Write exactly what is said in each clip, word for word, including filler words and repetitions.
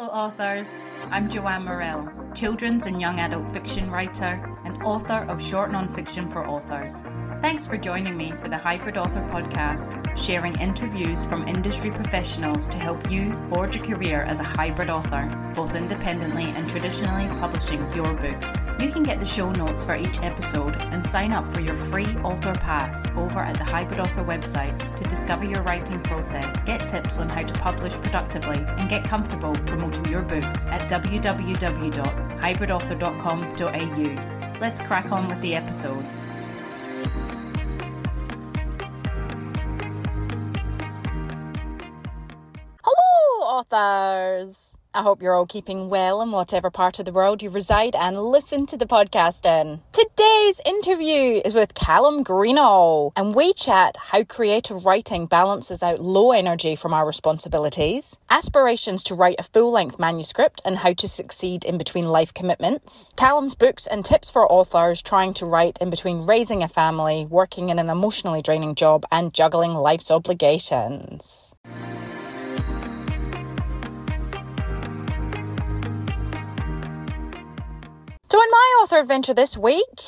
Hello authors, I'm Joanne Morell, children's and young adult fiction writer and author of short non-fiction for authors. Thanks for joining me for the Hybrid Author podcast, sharing interviews from industry professionals to help you forge a career as a hybrid author, both independently and traditionally publishing your books. You can get the show notes for each episode and sign up for your free author pass over at the Hybrid Author website to discover your writing process, get tips on how to publish productively, and get comfortable promoting your books at w w w dot hybrid author dot com dot a u. Let's crack on with the episode. Hello, authors! I hope you're all keeping well in whatever part of the world you reside and listen to the podcast in. Today's interview is with Callum Greenall, and we chat how creative writing balances out low energy from our responsibilities, aspirations to write a full-length manuscript and how to succeed in between life commitments, Callum's books and tips for authors trying to write in between raising a family, working in an emotionally draining job and juggling life's obligations. So in my author adventure this week,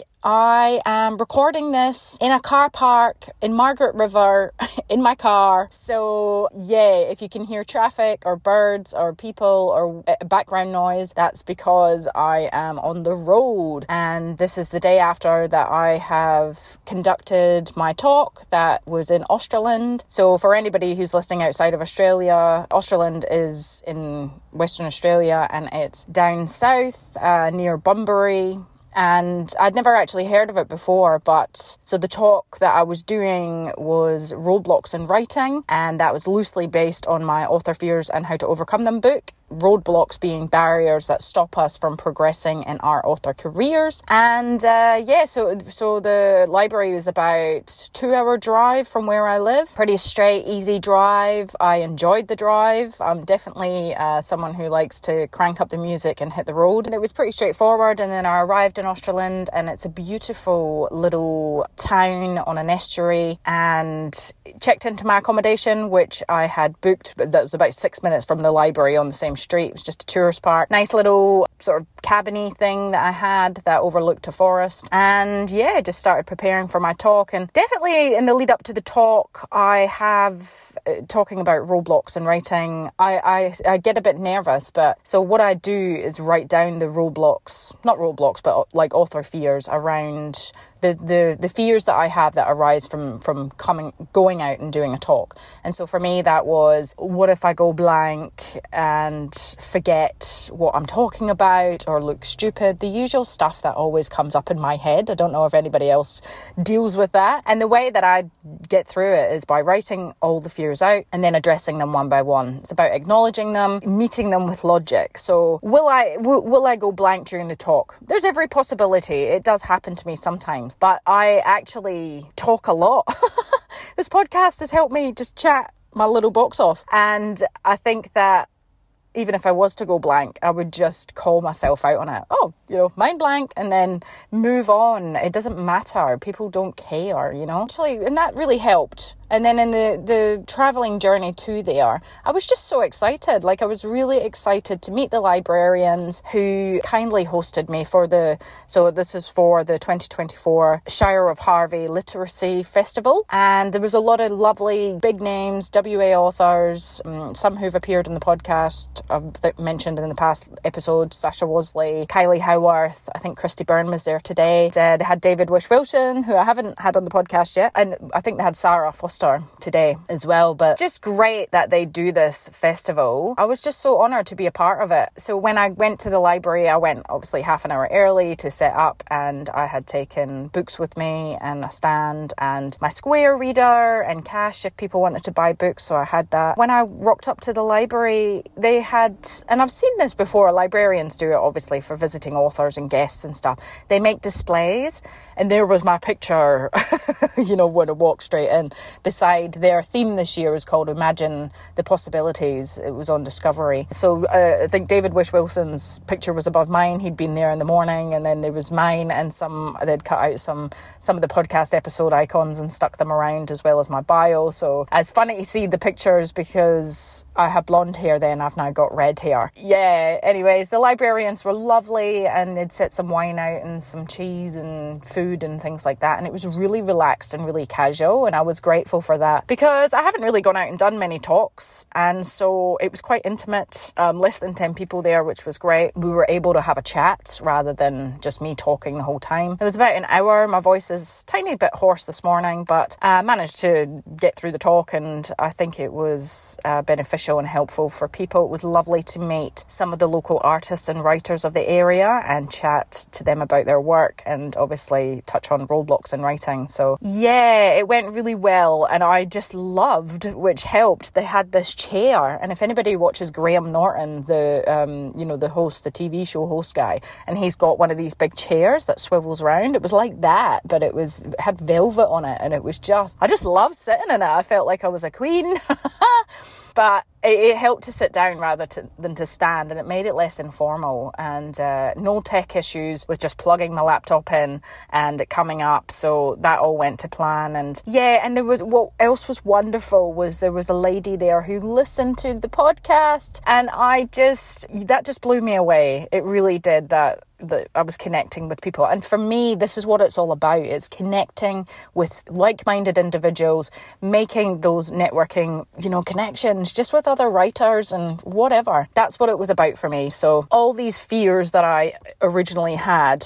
I am recording this in a car park in Margaret River in my car. So yeah, if you can hear traffic or birds or people or background noise, that's because I am on the road. And this is the day after that I have conducted my talk that was in Australand. So for anybody who's listening outside of Australia, Australand is in Western Australia and it's down south uh, near Bunbury. And I'd never actually heard of it before, but so the talk that I was doing was Roadblocks in Writing, and that was loosely based on my Author Fears and How to Overcome Them book. Roadblocks being barriers that stop us from progressing in our author careers. And uh, yeah, so so the library is about two hour drive from where I live. Pretty straight, easy drive. I enjoyed the drive. I'm definitely uh, someone who likes to crank up the music and hit the road. And it was pretty straightforward. And then I arrived in Australand, and it's a beautiful little town on an estuary, and checked into my accommodation, which I had booked, but that was about six minutes from the library on the same street. It was just a tourist park. Nice little sort of cabiny thing that I had that overlooked a forest. And yeah, just started preparing for my talk. And definitely in the lead up to the talk, I have uh, talking about roadblocks in writing. I, I, I get a bit nervous, but so what I do is write down the roadblocks, not roadblocks, but like author fears around the, the, the fears that I have that arise from, from coming, going out and doing a talk. And so for me, that was, what if I go blank and forget what I'm talking about or look stupid? The usual stuff that always comes up in my head. I don't know if anybody else deals with that. And the way that I get through it is by writing all the fears out and then addressing them one by one. It's about acknowledging them, meeting them with logic. So will I, will, will I go blank during the talk? There's every possibility. It does happen to me sometimes. But I actually talk a lot. This podcast has helped me just chat my little box off. And I think that even if I was to go blank, I would just call myself out on it. Oh, you know, mind blank, and then move on. It doesn't matter. People don't care, you know. Actually, and that really helped. And then in the, the travelling journey to there, I was just so excited. Like, I was really excited to meet the librarians who kindly hosted me for the, so this is for the twenty twenty-four Shire of Harvey Literacy Festival. And there was a lot of lovely big names, W A authors, um, some who've appeared in the podcast, I've mentioned in the past episodes, Sasha Wosley, Kylie Howarth, I think Christy Byrne was there today. Uh, they had David Wish-Wilson, who I haven't had on the podcast yet. And I think they had Sarah Foster today as well. But just great that they do this festival. I was just so honoured to be a part of it. So when I went to the library, I went obviously half an hour early to set up, and I had taken books with me and a stand and my Square reader and cash if people wanted to buy books, so I had that. When I rocked up to the library, they had, and I've seen this before, librarians do it obviously for visiting authors and guests and stuff, they make displays. And there was my picture, you know, when I walked straight in. Beside their theme this year is called Imagine the Possibilities. It was on Discovery. So uh, I think David Wish-Wilson's picture was above mine. He'd been there in the morning, and then there was mine, and some they'd cut out some some of the podcast episode icons and stuck them around, as well as my bio. So it's funny to see the pictures because I had blonde hair then. I've now got red hair. Yeah, anyways, the librarians were lovely, and they'd set some wine out and some cheese and food and things like that. And it was really relaxed and really casual. And I was grateful for that because I haven't really gone out and done many talks. And so it was quite intimate, um, less than ten people there, which was great. We were able to have a chat rather than just me talking the whole time. It was about an hour. My voice is a tiny bit hoarse this morning, but I managed to get through the talk, and I think it was uh, beneficial and helpful for people. It was lovely to meet some of the local artists and writers of the area and chat to them about their work, and obviously touch on roadblocks in writing. So yeah, it went really well, and I just loved, which helped, they had this chair. And if anybody watches Graham Norton, the um you know the host, the T V show host guy, and he's got one of these big chairs that swivels around, it was like that, but it was it had velvet on it, and it was just I just loved sitting in it. I felt like I was a queen. But it, it helped to sit down rather to, than to stand, and it made it less informal, and uh, no tech issues with just plugging my laptop in and it coming up. So that all went to plan. And yeah, and there was what else was wonderful was there was a lady there who listened to the podcast, and I just that just blew me away. It really did. That that I was connecting with people. And for me, this is what it's all about. It's connecting with like-minded individuals, making those networking, you know, connections just with other writers and whatever. That's what it was about for me. So all these fears that I originally had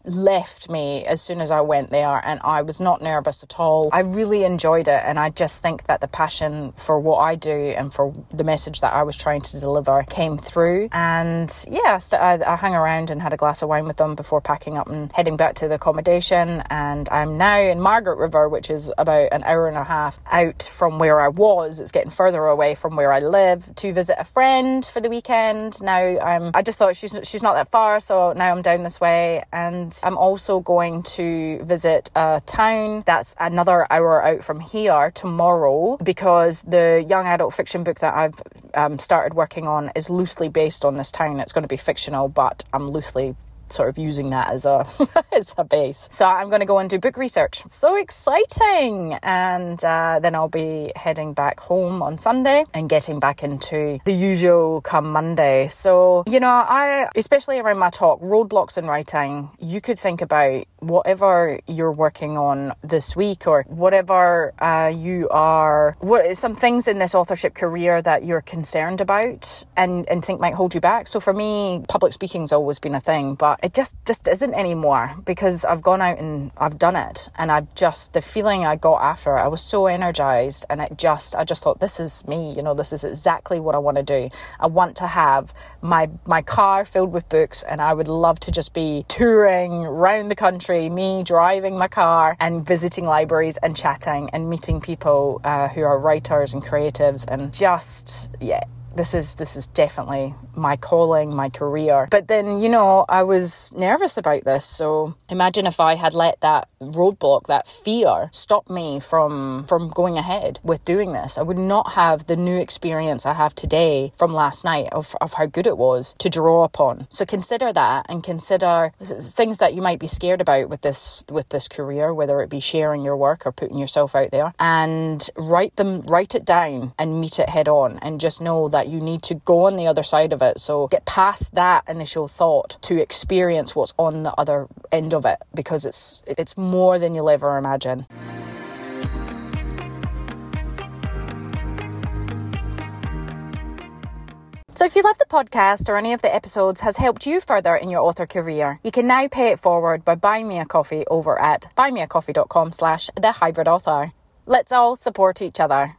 left me as soon as I went there, and I was not nervous at all. I really enjoyed it, and I just think that the passion for what I do and for the message that I was trying to deliver came through. And yeah, so I, I hung around and had a glass of wine with them before packing up and heading back to the accommodation. And I'm now in Margaret River, which is about an hour and a half out from where I was. It's getting further away from where I live, to visit a friend for the weekend. Now I'm I just thought she's she's not that far, so now I'm down this way. And I'm also going to visit a town that's another hour out from here tomorrow, because the young adult fiction book that I've um, started working on is loosely based on this town. It's going to be fictional, but I'm loosely sort of using that as a as a base. So I'm going to go and do book research. So exciting! And uh, then I'll be heading back home on Sunday and getting back into the usual come Monday. So, you know, I, especially around my talk, roadblocks in writing, you could think about whatever you're working on this week, or whatever uh, you are, what some things in this authorship career that you're concerned about and, and think might hold you back. So for me, public speaking's always been a thing, but it just, just isn't anymore, because I've gone out and I've done it, and I've just, the feeling I got after, I was so energized, and it just, I just thought, this is me, you know, this is exactly what I want to do. I want to have my, my car filled with books, and I would love to just be touring around the country, me driving my car and visiting libraries and chatting and meeting people uh, who are writers and creatives, and just, yeah, this is this is definitely my calling, my career. But then, you know, I was nervous about this. So imagine if I had let that roadblock, that fear, stop me from from going ahead with doing this. I would not have the new experience I have today from last night of, of how good it was to draw upon. So consider that, and consider things that you might be scared about with this with this career, whether it be sharing your work or putting yourself out there, and write them, write it down and meet it head on, and just know that you need to go on the other side of it. So get past that initial thought to experience what's on the other end of it, because it's it's more than you'll ever imagine. So if you love the podcast or any of the episodes has helped you further in your author career, you can now pay it forward by buying me a coffee over at buymeacoffee.com slash the hybrid author. Let's all support each other.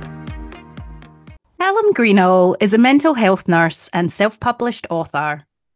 Callum Greenall is a mental health nurse and self-published author.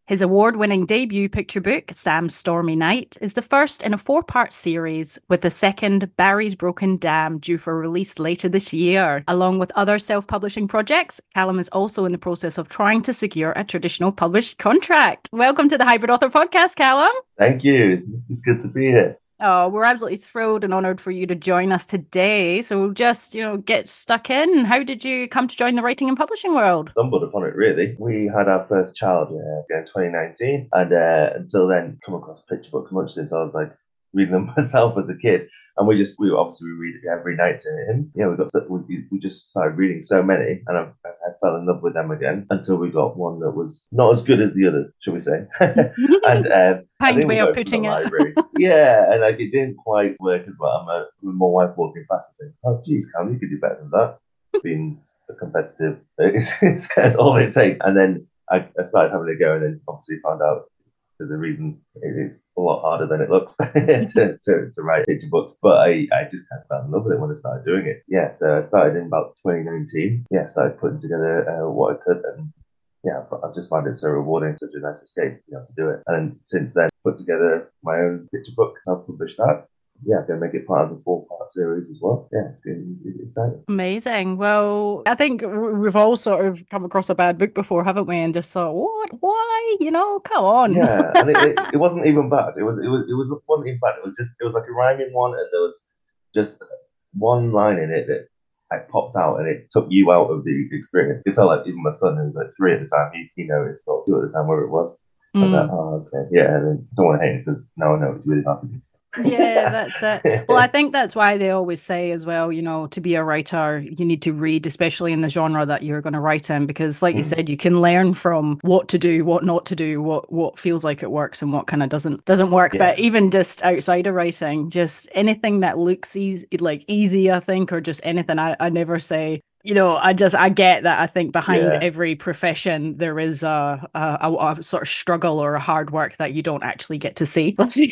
His award-winning debut picture book, Sam's Stormy Night, is the first in a four-part series, with the second, Barry's Broken Dam, due for release later this year. Along with other self-publishing projects, Callum is also in the process of trying to secure a traditional published contract. Welcome to the Hybrid Author Podcast, Callum. Thank you. It's good to be here. Oh, we're absolutely thrilled and honoured for you to join us today. So just, you know, get stuck in. How did you come to join the writing and publishing world? Stumbled upon it, really. We had our first child uh, in twenty nineteen, and uh, until then, come across picture books much since I was like reading them myself as a kid. And we just, we obviously we read it every night to him. Yeah, we got, we, we just started reading so many, and I, I fell in love with them again until we got one that was not as good as the others, shall we say? and um, kind way of putting it. Yeah, and like it didn't quite work as well. I'm a, my wife walking past and saying, "Oh, geez, Cam, you could do better than that." Being a competitive, it's, it's, it's all it takes. And then I, I started having a go, and then obviously found out there's a reason it's a lot harder than it looks to, to, to write picture books. But I, I just kind of fell in love with it when I started doing it. Yeah, so I started in about twenty nineteen. Yeah, started putting together uh, what I could, and yeah, I've just found it so rewarding, such a nice escape, you know, to do it. And since then, put together my own picture book, self-published that. Yeah, I'm going to make it part of the four-part series as well. Yeah, it's getting exciting. Amazing. Well, I think we've all sort of come across a bad book before, haven't we? And just thought, what? Why? You know, come on. Yeah, and it, it, it wasn't even bad. It was, it was, it was it wasn't even bad. It was just, it was like a rhyming one, and there was just one line in it that I popped out, and it took you out of the experience. You can tell, like, even my son, who was like three at the time, he, he noticed, or two at the time, where it was. I was mm. like, oh, okay, yeah. And then don't want to hate it because now I know it's really hard to do. Yeah, that's it. Well, I think that's why they always say as well, you know, to be a writer, you need to read, especially in the genre that you're going to write in, because like mm. you said, you can learn from what to do, what not to do, what what feels like it works and what kind of doesn't doesn't work. Yeah. But even just outside of writing, just anything that looks easy, like easy, I think, or just anything, I, I never say, you know, I just, I get that. I think behind yeah. every profession, there is a, a, a sort of struggle or a hard work that you don't actually get to see.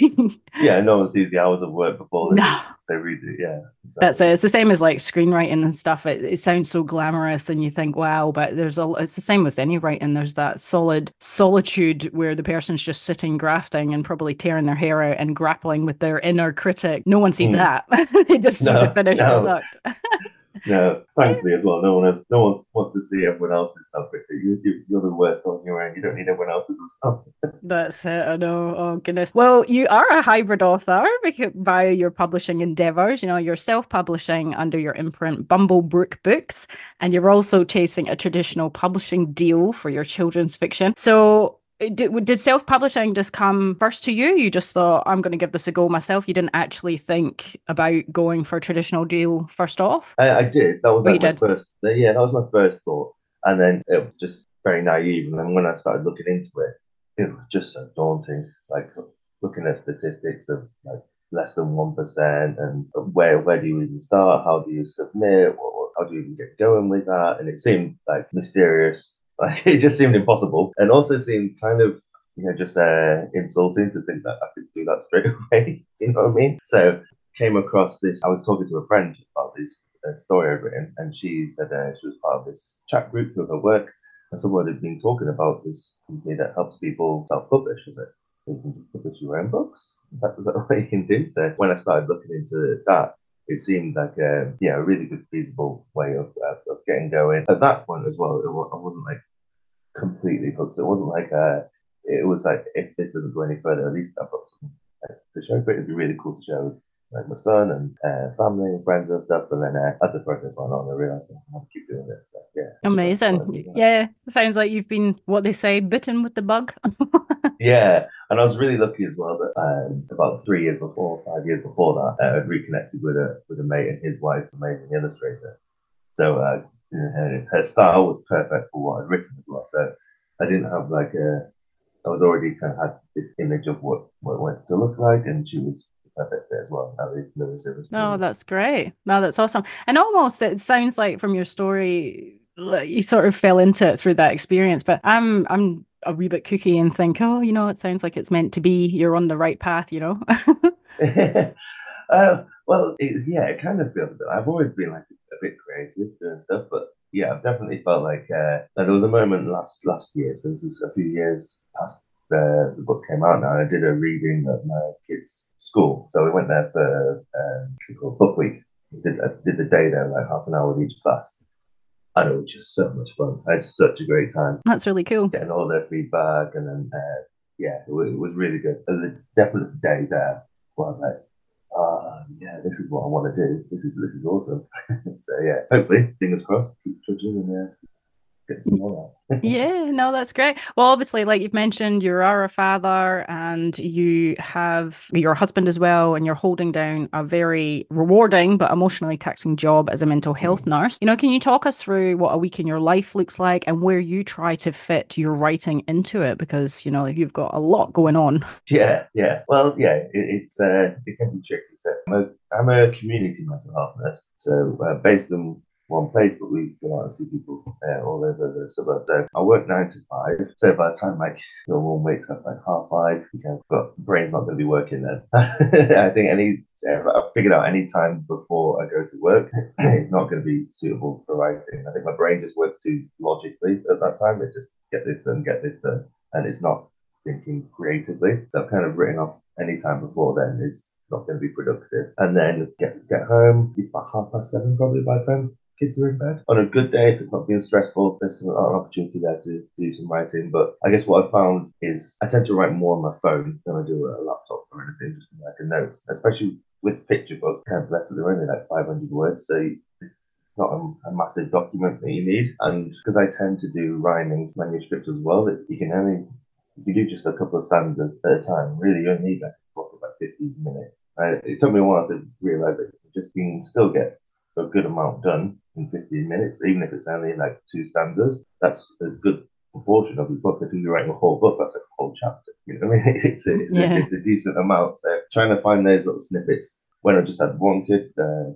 Yeah, no one sees the hours of work before they, no. they read it. Yeah. Exactly. That's it. It's the same as like screenwriting and stuff. It, it sounds so glamorous and you think, wow, but there's a, it's the same with any writing. There's that solid solitude where the person's just sitting, grafting and probably tearing their hair out and grappling with their inner critic. No one sees mm. that. They just see no, the finished no. product. No, thankfully as well. No one else, no one wants to see everyone else's self-critic. You, you, you're the worst on your own. You don't need everyone else's as well. That's it. I know. Oh goodness. Well, you are a hybrid author via your publishing endeavors. You know, you're self-publishing under your imprint Bumblebrook Books, and you're also chasing a traditional publishing deal for your children's fiction. So, Did, did self-publishing just come first to you? You just thought, I'm going to give this a go myself. You didn't actually think about going for a traditional deal first off? I, I did. That was like my did. first. Yeah, that was my first thought. And then it was just very naive. And then when I started looking into it, it was just so daunting. Like looking at statistics of like less than one percent, and where where do you even start? How do you submit? What, how do you even get going with that? And it seemed like mysterious. Like it just seemed impossible, and also seemed kind of, you know, just uh, insulting to think that I could do that straight away. You know what I mean? So came across this. I was talking to a friend about this uh, story I'd written, and she said uh, she was part of this chat group with her work, and someone had been talking about this company that helps people self-publish. Was it? You can publish your own books. Is that, is that what you can do? So when I started looking into that, it seemed like a, yeah, a really good, feasible way of, of, of getting going. At that point as well, it, I wasn't like completely hooked. It wasn't like a, it was like, if this doesn't go any further, at least I've got something to show. But it'd be really cool to show like my son and uh, family and friends and stuff. And then uh, as the process went on, I realised I have to keep doing this. So, yeah. Amazing. Yeah. Sounds like you've been, what they say, bitten with the bug. Yeah. And I was really lucky as well that um, about three years before, five years before that, uh, I'd reconnected with a with a mate and his wife, amazing illustrator. So uh, her, her style was perfect for what I'd written as well. So I didn't have like a, I was already kind of had this image of what, what it went to look like, and she was perfect fit as well. Oh, that's great. No, that's awesome. And almost it sounds like from your story, like you sort of fell into it through that experience. But I'm I'm a wee bit kooky and think, oh, you know, it sounds like it's meant to be. You're on the right path, you know. uh, well, it, yeah, it kind of feels a bit. I've always been like a bit creative doing stuff, but yeah, I've definitely felt like uh, there was a moment last last year, so this was a few years past the, the book came out now, and I did a reading at my kids' school. So we went there for um, called Book Week. I did, I did the day there, like half an hour with each class. And it was just so much fun. I had such a great time. That's really cool. Getting all their feedback, and then, uh, yeah, it was, it was really good. And the definite day there where I was like, uh, yeah, this is what I want to do. This is this is awesome. So yeah, hopefully, fingers crossed, keep trudging and uh, get some more out. Yeah, no, that's great. Well, obviously, like you've mentioned, you are a father and you have your husband as well, and you're holding down a very rewarding but emotionally taxing job as a mental health nurse. You know, can you talk us through what a week in your life looks like and where you try to fit your writing into it? Because, you know, you've got a lot going on. Yeah, yeah. Well, yeah, it, it's uh, it can be tricky. So I'm a, I'm a community mental health nurse, so uh, based on one place, but we go out and see people uh, all over the suburbs. So I work nine to five. So by the time like the one wakes up like half five, you know, but brain's not going to be working then. I think any I've figured out any time before I go to work, it's not going to be suitable for writing. I think my brain just works too logically at that time. It's just get this done, get this done, and it's not thinking creatively. So I've kind of written off any time before then is not going to be productive. And then get get home. It's about half past seven probably by the time kids are in bed. On a good day, if it's not being stressful, there's an opportunity there to do some writing. But I guess what I found is I tend to write more on my phone than I do a laptop or anything, just like a note, especially with picture books. Kind of less, they're only like five hundred words, so it's not a, a massive document that you need. And because I tend to do rhyming manuscripts as well, that you can only if you do just a couple of stanzas at a time, really you only need like a book of like fifteen minutes. Uh, it took me a while to realise that you just you can still get a good amount done in fifteen minutes, even if it's only like two stanzas. That's a good proportion of the book. If you're writing a whole book, that's a whole chapter. You know what I mean? It's a, it's, yeah. a, it's a decent amount. So trying to find those little snippets. When I just had one kid, uh,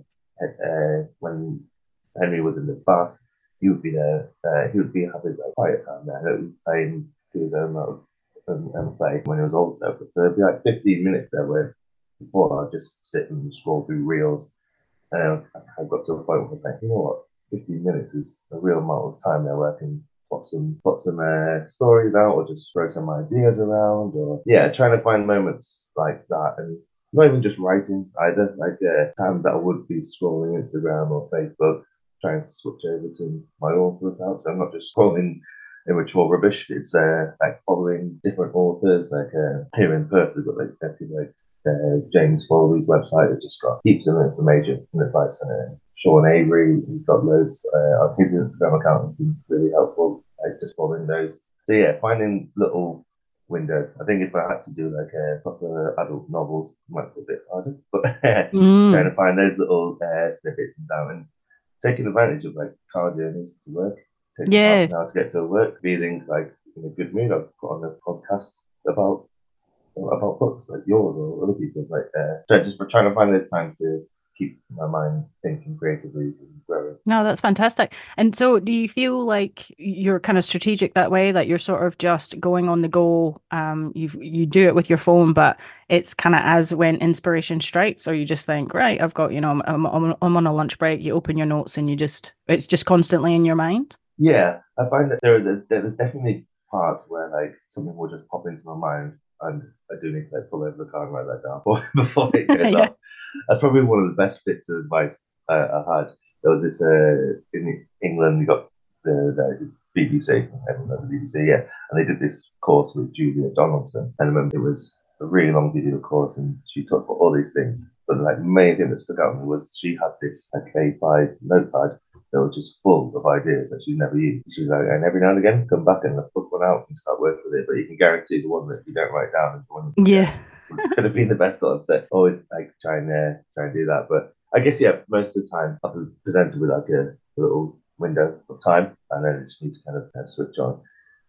uh, when Henry was in the bath, he would be there. Uh, he would be have his like, quiet time there. He would play him to his own little and, and play when he was old enough. So it'd be like fifteen minutes there where before I'd just sit and scroll through reels. And I got to a point where I was like, you know what, fifteen minutes is a real amount of time there where I can plot some, plot some uh, stories out or just throw some ideas around or, yeah, trying to find moments like that. And not even just writing either, like uh, times that I would be scrolling Instagram or Facebook, trying to switch over to my author account. So I'm not just scrolling immature rubbish. It's uh, like following different authors, like uh, here in Perth, we've got like, like uh, James Foley's website has just got heaps of information and advice on it. Sean Avery, he's got loads uh, on his Instagram account, has been really helpful, like just following those. So yeah, finding little windows. I think if I had to do like a proper adult novels, it might be a bit harder, but mm. trying to find those little uh, snippets and down and taking advantage of like car journeys to work. Takes yeah. Now to get to work, feeling like in a good mood. I've got on a podcast about about books like yours or other people's. Like, uh, so just for trying to find this time to keep my mind thinking creatively and growing. No, that's fantastic. And so, do you feel like you're kind of strategic that way? That you're sort of just going on the go? Um, you you do it with your phone, but it's kind of as when inspiration strikes, or you just think, right, I've got, you know, I'm, I'm, I'm on a lunch break. You open your notes and you just, it's just constantly in your mind. Yeah, I find that there are there's definitely parts where like something will just pop into my mind, and I do need to like pull over the car and write that down before, before it goes yeah. off. That's probably one of the best bits of advice uh, I had. There was this uh, in England, you got the, the B B C, everyone knows the B B C, yeah, and they did this course with Julia Donaldson, and I remember it was a really long video course, and she talked about all these things. But like the main thing that stuck out to me was she had this like A five notepad that was just full of ideas that she'd never used. She was like, and every now and again, come back and put one out and start working with it. But you can guarantee the one that you don't write down is the one that yeah. could have been the best one. So always like try and uh, try and do that. But I guess yeah, most of the time I've been presented with like a, a little window of time, and then I just need to kind of uh, switch on.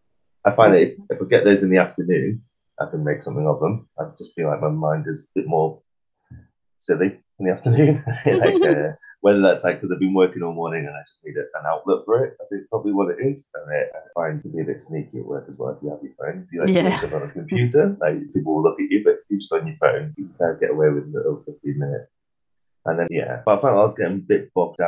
I find that if, if I get those in the afternoon, I can make something of them. I just feel like my mind is a bit more silly in the afternoon. like uh, whether that's like because I've been working all morning and I just need a, an outlet for it. I think probably what it is. And it, I find to be a bit sneaky at work as well. If you have your phone, if you like yeah. stuff on a computer, like people will look at you, but if you're just on your phone, you can kind of get away with a little fifteen minutes. And then yeah, but I found I was getting a bit bogged down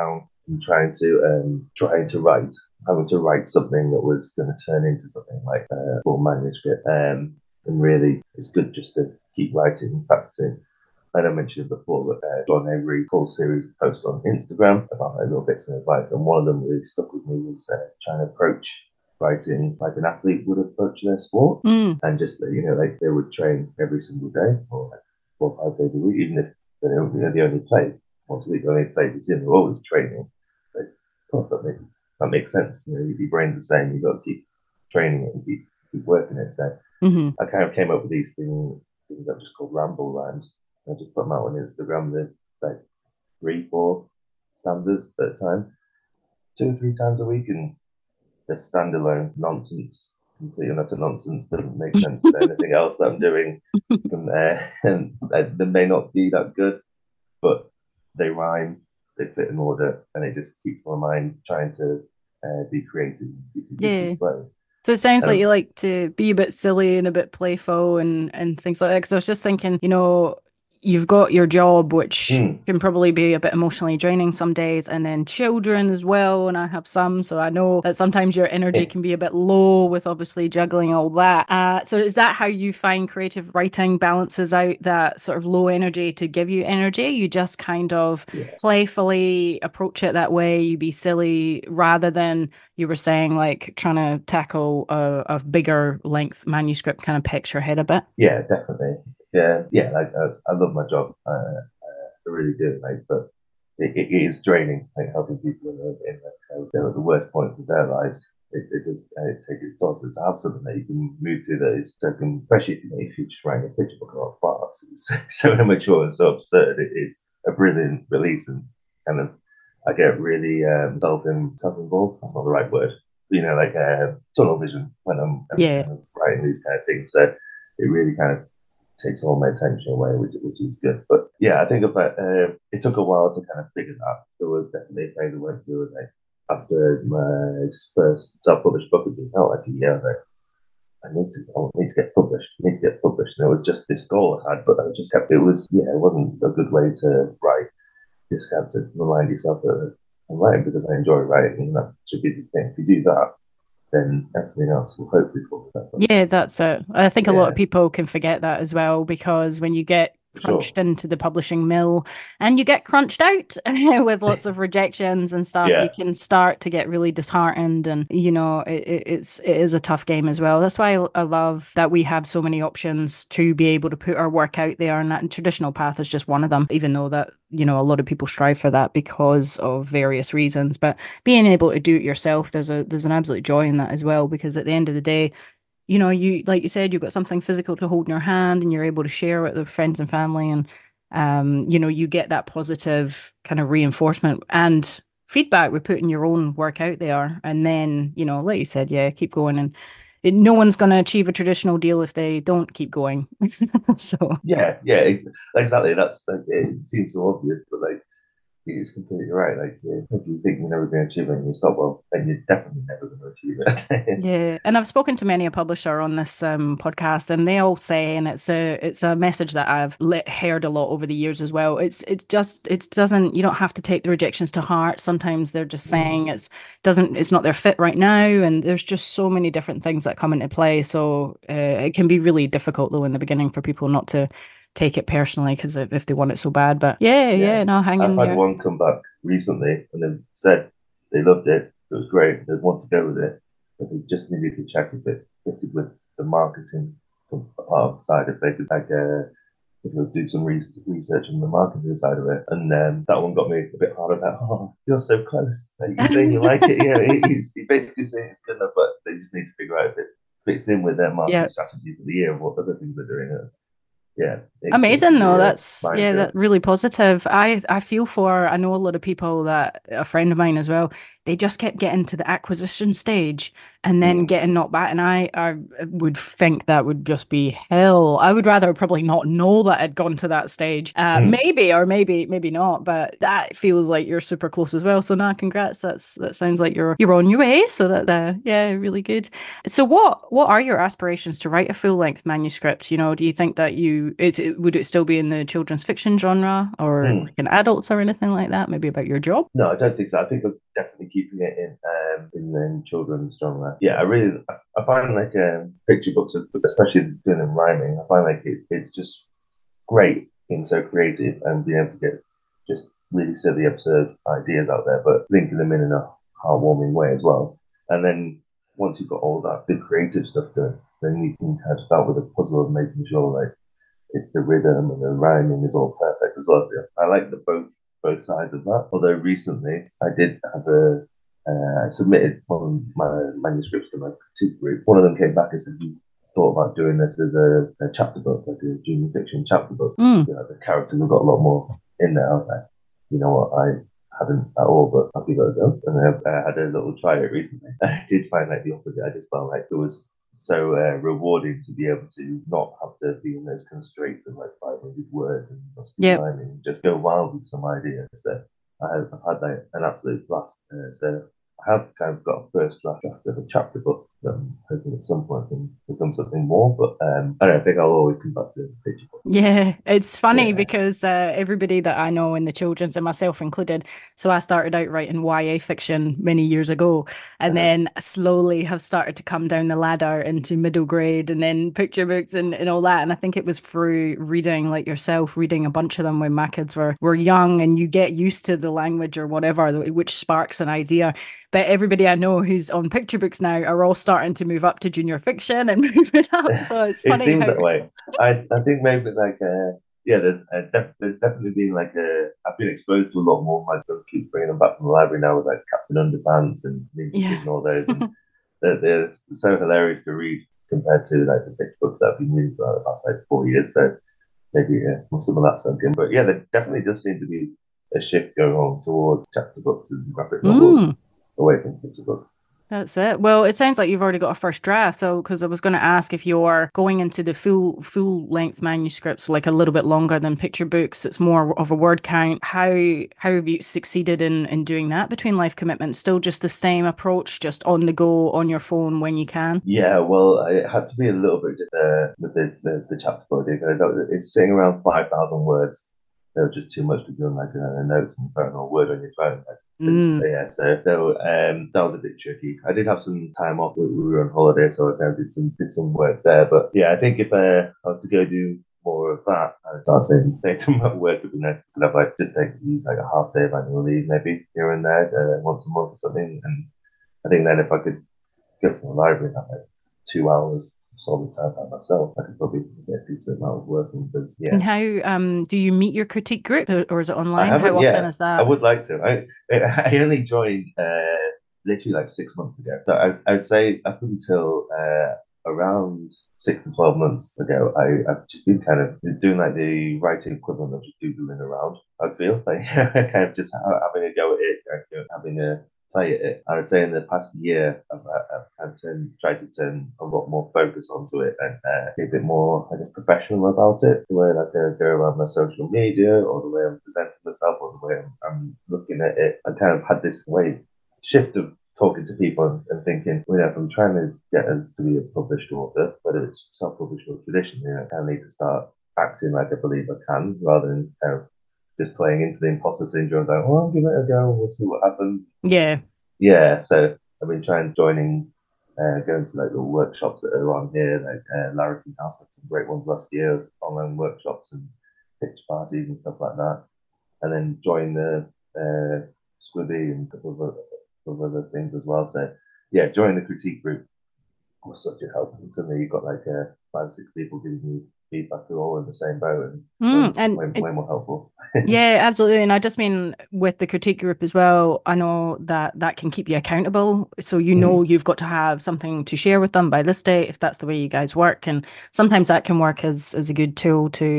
and trying to um, trying to write, having to write something that was going to turn into something like a full manuscript. Um, and really, it's good just to keep writing and practicing. And I mentioned before that uh, John Avery full series of posts on Instagram about like, little bits of advice, and one of them really stuck with me was uh, trying to approach writing like an athlete would approach their sport, mm. and just you know like they would train every single day or like four or five days a week, even if they don't, you know, they only play once a week, they only play the gym, they're always training. Like, of course, that makes that makes sense. You know, your brain's the same. You've got to keep training it and keep keep working it. So mm-hmm. I kind of came up with these things, things I've just called ramble rhymes. I just put them out on Instagram. They're like three, four stanzas at a time, two or three times a week, and they're standalone nonsense, complete and utter nonsense. Doesn't make sense to anything else that I'm doing from there, and they, they may not be that good, but they rhyme, they fit in order, and it just keeps my mind trying to uh, be creative. Yeah. So it sounds um, like you like to be a bit silly and a bit playful and, and things like that. Because I was just thinking, you know, you've got your job, which mm. can probably be a bit emotionally draining some days, and then children as well. And I have some, so I know that sometimes your energy yeah. can be a bit low with obviously juggling all that. Uh, so is that how you find creative writing balances out that sort of low energy to give you energy? You just kind of yeah. playfully approach it that way. You be silly rather than you were saying like trying to tackle a, a bigger length manuscript kind of picture head a bit. Yeah, definitely. Yeah, yeah. Like I, I love my job. Uh, uh, I really do. Like, but it, it is draining. Like helping people in, the, in like, uh, the worst points of their lives. It, it just uh, it takes its toll. So to have something that you can move to that is so can, especially if, you know, if you're just writing a picture book about farts, it's so immature and so absurd. It, it's a brilliant release, and kind of I get really um, self self involved. That's not the right word. You know, like uh, tunnel vision when I'm, I'm yeah. kind of writing these kind of things. So it really kind of takes all my attention away, which which is good. But yeah, I think about uh, it took a while to kind of figure that out. There was definitely a phase I went through, like after my first self-published book had been out, like a year, I was like, I need to, I need to get published. I need to get published. And it was just this goal I had, but I just kept. It was yeah, it wasn't a good way to write. You just have to remind yourself that I'm writing because I enjoy writing, and that should be the thing. If you do that, then everything else will hopefully fall. Yeah, that's it. I think yeah. a lot of people can forget that as well, because when you get crunched sure. into the publishing mill and you get crunched out with lots of rejections and stuff, yeah. you can start to get really disheartened, and you know it, it's it is a tough game as well. That's why I love that we have so many options to be able to put our work out there, and that traditional path is just one of them, even though that you know a lot of people strive for that because of various reasons. But being able to do it yourself, there's a there's an absolute joy in that as well, because at the end of the day, you know, you like you said, you've got something physical to hold in your hand, and you're able to share it with friends and family, and um, you know, you get that positive kind of reinforcement and feedback with putting your own work out there. And then, you know, like you said, yeah, keep going, and it, no one's going to achieve a traditional deal if they don't keep going. So yeah, yeah, exactly. That's like, it seems so obvious, but like, it's completely right. Like, yeah, if you think you're never going to achieve it and you stop, well, then you're definitely never going to achieve it. Yeah, and I've spoken to many a publisher on this um, podcast, and they all say, and it's a it's a message that I've lit, heard a lot over the years as well. It's it's just it doesn't you don't have to take the rejections to heart. Sometimes they're just saying it's doesn't it's not their fit right now, and there's just so many different things that come into play. So uh, it can be really difficult though in the beginning for people not to take it personally, because if, if they want it so bad. But yeah, yeah, yeah no, hang in there. I've had one come back recently and they said they loved it. It was great. They want to go with it, but they just needed to check if it fitted with the marketing part of the side. If they could like uh, if they do some re- research on the marketing side of it, and um, that one got me a bit hard. I was like, oh, you're so close. Like, you're saying you like it. Yeah, he's he basically saying it's good enough, but they just need to figure out if it fits in with their marketing yeah. strategy for the year and what other things they're doing. It's, yeah, amazing though. That's yeah, that's really positive. I I feel for I know a lot of people that a friend of mine as well. they just kept getting to the acquisition stage and then Mm. getting knocked back. And I, I would think that would just be hell. I would rather probably not know that I'd gone to that stage. Uh, Mm. Maybe, or maybe, maybe not. But that feels like you're super close as well. So nah, congrats. That's that sounds like you're you're on your way. So that, uh, yeah, really good. So what what are your aspirations to write a full length manuscript? You know, do you think that you it, it would it still be in the children's fiction genre or Mm. like in adults or anything like that? Maybe about your job? No, I don't think so. I think I'm definitely keeping it in um in the children's genre. Yeah, I really I, I find like um picture books, especially doing them rhyming. I find like it, it's just great being so creative and being able to get just really silly, absurd ideas out there, but linking them in in a heartwarming way as well. And then once you've got all that big creative stuff done, then you can kind of start with a puzzle of making sure like it's the rhythm and the rhyming is all perfect as well. So I like the both both sides of that. Although recently I did have a uh, I submitted one of my manuscripts to my critique group. One of them came back and said, "You thought about doing this as a, a chapter book, like a junior fiction chapter book? Mm. You know, the characters have got a lot more in there." I was like, you know what, I hadn't at all, but I'll give it a go. And I uh, had a little try it recently. I did find like the opposite. I just felt like it was so uh, rewarding to be able to not have to be in those constraints of like five hundred words and must be Yep. rhyming, just go wild with some ideas. So I have, I've had like an absolute blast. Uh, so I have kind of got a first draft of a chapter book that I'm hoping at some point can become something more. But um, I don't think I'll always come back to picture book. Yeah, it's funny Yeah. because uh, everybody that I know in the children's and myself included. So I started out writing Y A fiction many years ago, and Uh-huh. then slowly have started to come down the ladder into middle grade and then picture books and, and all that. And I think it was through reading, like yourself, reading a bunch of them when my kids were were young, and you get used to the language or whatever, which sparks an idea. But everybody I know who's on picture books now are all starting to move up to junior fiction and moving up. So it's It funny seems how that way. I, I think maybe like uh, yeah, there's uh, def- there's definitely been like a I've been exposed to a lot more. My son keeps bringing them back from the library now with like Captain Underpants and Ninja Yeah. Kid and all those, and they're, they're so hilarious to read compared to like the picture books that I've been reading for the past like four years. So maybe yeah, some of that sunk in. But yeah, there definitely does seem to be a shift going on towards chapter books and graphic novels Mm. away from picture books. That's it. Well, it sounds like you've already got a first draft. So, because I was going to ask if you're going into the full full length manuscripts, like a little bit longer than picture books, it's more of a word count. How how have you succeeded in in doing that between life commitments? Still just the same approach, just on the go on your phone when you can. Yeah, well, it had to be a little bit uh, with the, the, the chapter book. It's sitting around five thousand words. They were just too much to do on like a, a notes and putting a word on your phone. Like, Mm. so, yeah, so, so um, that was a bit tricky. I did have some time off. We, we were on holiday, so I kind of did some did some work there. But yeah, I think if uh, I was to go do more of that, I'd start saying say to my work would be nice to have like just take use like a half day of annual leave maybe here and there uh, once a month or something. And I think then if I could go to the library and have like two hours solid time by myself, I could probably get a decent amount of work in. Because yeah. And how um do you meet your critique group, or, or is it online? I How haven't often yet. is that? I would like to. I I only joined uh, literally like six months ago. So I I would say up until uh, around six to twelve months ago, I I've just been kind of doing like the writing equivalent of just doodling around. I feel like kind of just having a go at it, having a play at it. I would say in the past year, I've, I've kind of turned, tried to turn a lot more focus onto it and uh, be a bit more, I guess, professional about it. The way like, I go around my social media, or the way I'm presenting myself, or the way I'm, I'm looking at it. I kind of had this way shift of talking to people and, and thinking, you know, if I'm trying to get us to be a published author, whether it's self-published or traditional, you know, I kind of need to start acting like I believe I can, rather than kind of just playing into the imposter syndrome, going, well, I'll give it a go, we'll see what happens. Yeah. Yeah, so I've been trying joining, uh, going to like the workshops that are on here, like uh, Larrikin House had some great ones last year, online workshops and pitch parties and stuff like that, and then join the uh, Squibby and a couple of other, of other things as well. So yeah, join the critique group was such a help to me. You've got like uh, five, six people giving you feedback, who are all in the same boat, and, Mm, way, and way, it- way more helpful. Yeah, absolutely. And I just mean with the critique group as well, I know that that can keep you accountable. So you know Mhm. you've got to have something to share with them by this date, if that's the way you guys work. And sometimes that can work as as a good tool to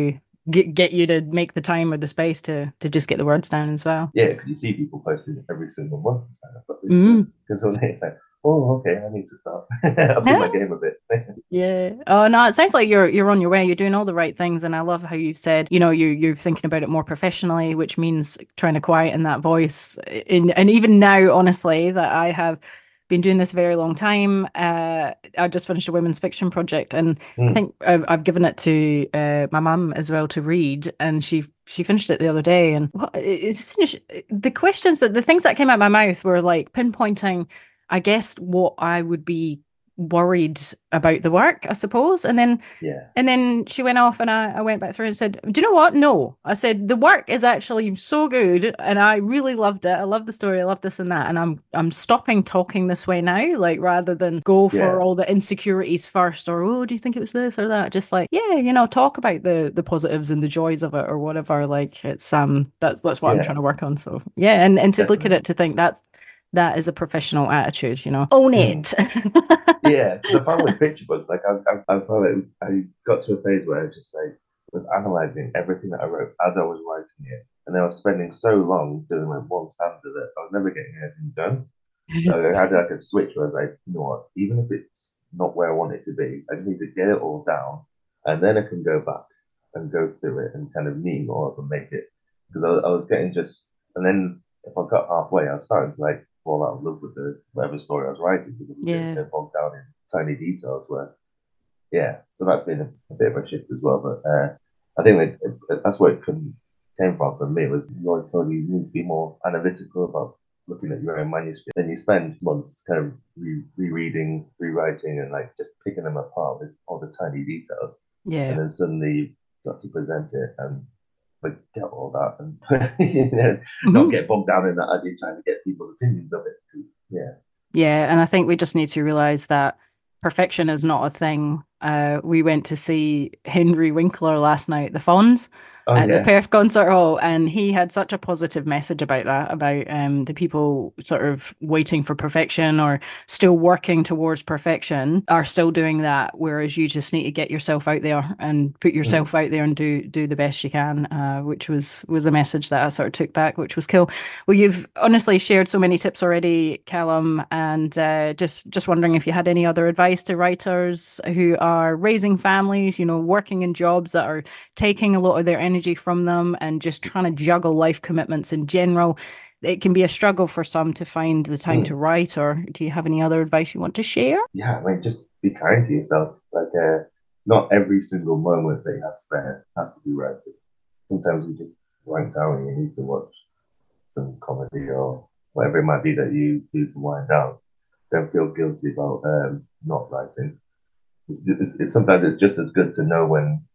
get get you to make the time or the space to to just get the words down as well. Yeah, because you see people posting every single month. Because mm. it's like, oh, okay, I need to start upping yeah. my game a bit. Yeah. Oh no, it sounds like you're you're on your way. You're doing all the right things, and I love how you've said, you know, you you're thinking about it more professionally, which means trying to quieten that voice. In and even now, honestly, that I have been doing this a very long time. Uh, I just finished a women's fiction project, and mm. I think I've, I've given it to uh, my mum as well to read, and she she finished it the other day. And what, it's, the questions that the things that came out of my mouth were like pinpointing, I guess, what I would be worried about the work, I suppose. And then yeah and then she went off, and I, I went back through and said, do you know what? No, I said the work is actually so good, and I really loved it. I love the story, I love this and that, and I'm I'm stopping talking this way now, like rather than go for yeah. all the insecurities first, or oh, do you think it was this or that? Just like, yeah, you know, talk about the the positives and the joys of it or whatever. Like it's um that's that's what yeah. I'm trying to work on. So yeah, and and to Definitely. Look at it to think that that is a professional attitude, you know. Own it. Mm. yeah, because I found with picture books, like I, I, I found it, I got to a phase where I just like was analysing everything that I wrote as I was writing it, and then I was spending so long doing like one stanza that I was never getting anything done. So I had like a switch where I was like, you know what, even if it's not where I want it to be, I just need to get it all down, and then I can go back and go through it and kind of neat or up and make it. Because I, I was getting just, and then if I got halfway, I was starting to like fall out of love with the whatever story I was writing, because it was yeah. getting so bogged down in tiny details where, yeah, so that's been a, a bit of a shift as well. But uh, I think that it, that's where it came from for me, was you always told you you need to be more analytical about looking at your own manuscript. Then you spend months kind of re- rereading, rewriting, and like just picking them apart with all the tiny details. Yeah. And then suddenly you got to present it and forget all that, and you know, mm-hmm. not get bogged down in that as you're trying to get people's opinions of it. Yeah. Yeah, and I think we just need to realise that perfection is not a thing. Uh, we went to see Henry Winkler last night, the Fonz, oh, at yeah. the Perth Concert Hall, and he had such a positive message about that, about um, the people sort of waiting for perfection or still working towards perfection are still doing that, whereas you just need to get yourself out there and put yourself mm. out there and do do the best you can, uh, which was was a message that I sort of took back, which was cool. Well, you've honestly shared so many tips already, Callum, and uh, just just wondering if you had any other advice to writers who are are raising families, you know, working in jobs that are taking a lot of their energy from them and just trying to juggle life commitments in general. It can be a struggle for some to find the time mm. to write. Or do you have any other advice you want to share? Yeah, I mean, just be kind to yourself. Like, uh, not every single moment that you have spare has to be writing. Sometimes you just wind down and you need to watch some comedy or whatever it might be that you do to wind down. Don't feel guilty about um, not writing. It's, it's, it's sometimes it's just as good to know when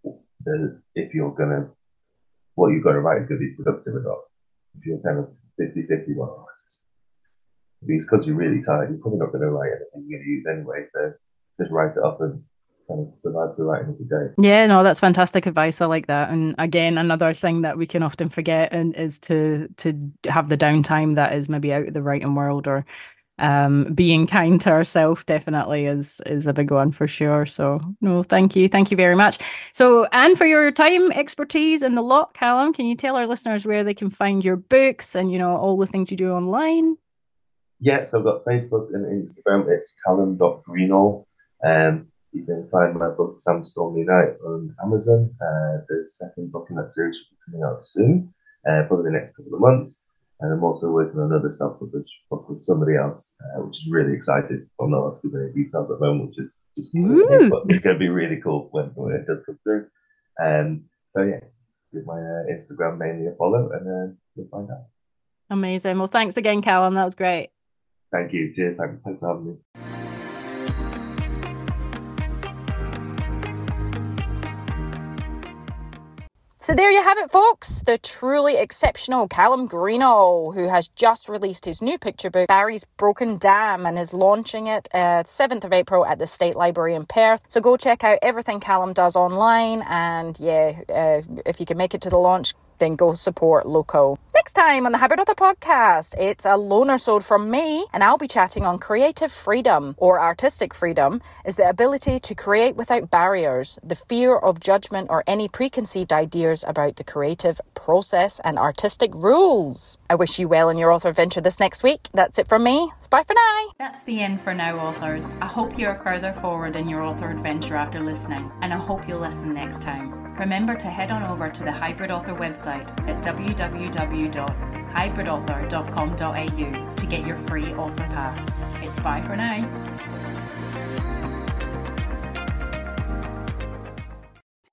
the, if you're gonna what you've got to write is going to be productive or not. If you're kind of fifty-fifty, well, it's because you're really tired, you're probably not going to write anything you're going to use anyway, so just write it up and kind of survive the writing of the day. Yeah, no, that's fantastic advice. I like that. And again, another thing that we can often forget and is to to have the downtime that is maybe out of the writing world, or Um, being kind to ourselves definitely is is a big one for sure. So no, thank you. Thank you very much. So, and for your time, expertise and the lot, Callum, can you tell our listeners where they can find your books and, you know, all the things you do online? Yeah, so I've got Facebook and Instagram. It's callum dot greenall. Um, you can find my book, Some Stormy Night, on Amazon. Uh, the second book in that series will be coming out soon, uh, probably the next couple of months. And I'm also working on another self-published book with somebody else, uh, which is really exciting. I'm not asking any details at the moment, which is just cool, but it's going to be really cool when, when it does come through. Um, so yeah, give my uh, Instagram mainly a follow, and then uh, you'll find out. Amazing. Well, thanks again, Callum. That was great. Thank you. Cheers. Thanks for having me. So there you have it, folks. The truly exceptional Callum Greenall, who has just released his new picture book, Barry's Broken Dam, and is launching it uh, seventh of April at the State Library in Perth. So go check out everything Callum does online, and yeah, uh, if you can make it to the launch, then go support local. Next time on the Hybrid Author Podcast, it's a loner-sode from me, and I'll be chatting on creative freedom, or artistic freedom, is the ability to create without barriers, the fear of judgment or any preconceived ideas about the creative process and artistic rules. I wish you well in your author adventure this next week. That's it from me. Bye for now. That's the end for now, authors. I hope you're further forward in your author adventure after listening, and I hope you'll listen next time. Remember to head on over to the Hybrid Author website at w w w dot hybrid author dot com dot a u to get your free author pass. It's bye for now.